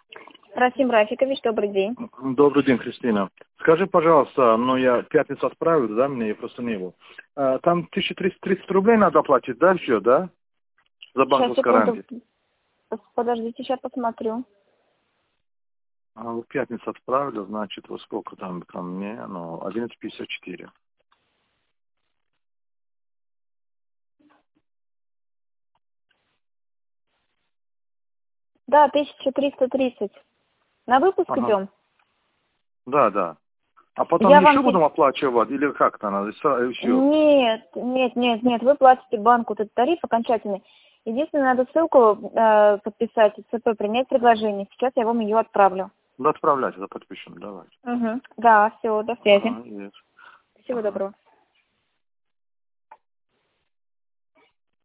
Расим Рафикович, добрый день. Добрый день, Кристина. Скажи, пожалуйста, я в пятницу отправил, да, мне я просто не был. Там 1330 рублей надо платить, да, все, да? За банковскую гарантию. Подождите, сейчас посмотрю. В пятницу отправили, значит, во сколько там ко мне? 11:54. Да, 1330. На выпуск идем? Да. А потом Я еще вам... будем оплачивать, или как-то надо, и все? Нет. Вы платите банку этот тариф окончательный. Единственное, надо ссылку подписать, ЦП, принять предложение. Сейчас я вам ее отправлю. Да, отправляйте, да, подпишем, давайте. Да, все, до связи. Есть. Всего доброго.